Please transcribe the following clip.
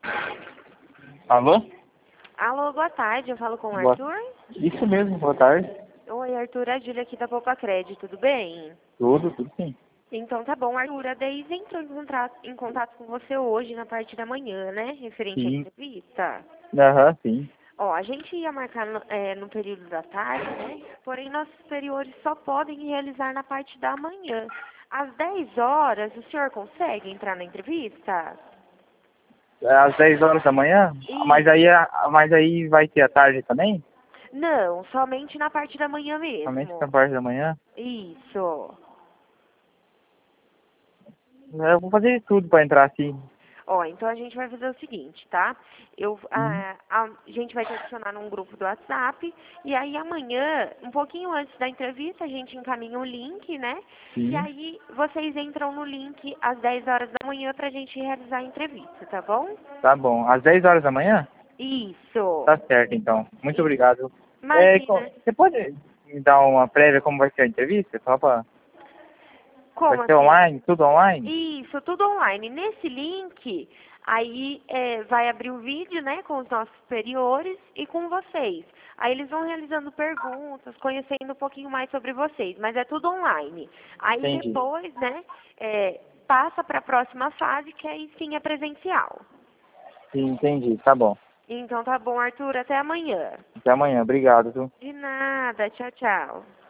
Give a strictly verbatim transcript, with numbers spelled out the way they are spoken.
Alô? Alô, boa tarde, eu falo com o Boa... Arthur? Isso mesmo, boa tarde. Oi, Arthur, é a Júlia aqui da Poupa Crédito, tudo bem? Tudo, tudo sim. Então tá bom, Arthur, a Deise entrou em contato, em contato com você hoje na parte da manhã, né? Referente à Sim. entrevista. Aham, sim. Ó, a gente ia marcar no, é, no período da tarde, né? Porém, nossos superiores só podem realizar na parte da manhã. Às dez horas, o senhor consegue entrar na entrevista? É às dez horas da manhã? Mas Isso. aí, a- mas aí vai ter a tarde também? Não, somente na parte da manhã Somente na mesmo. parte da manhã? Isso. Eu vou fazer de tudo pra entrar assim. Ó, então a gente vai fazer o seguinte, tá? Eu, Uhum. a, a gente vai te adicionar num grupo do WhatsApp e aí amanhã, um pouquinho antes da entrevista, a gente encaminha o link, né? E Sim. aí vocês entram no link às dez horas da manhã pra gente realizar a entrevista, tá bom? Tá bom. Às dez horas da manhã? Isso. Tá certo, então. Muito I- obrigado. É, co- Imagina. você pode me dar uma prévia como vai ser a entrevista? Só pra... Vai Como ser assim? online? Tudo online? Isso, tudo online. Nesse link, aí é, vai abrir o vídeo, né, com os nossos superiores e com vocês. Aí eles vão realizando perguntas, conhecendo um pouquinho mais sobre vocês, mas é tudo online. Aí Entendi. depois, né, é, passa para a próxima fase, que aí sim é presencial. Sim, entendi. Tá bom. Então tá bom, Arthur, até amanhã. Até amanhã. Obrigado, viu? De nada, tchau, tchau.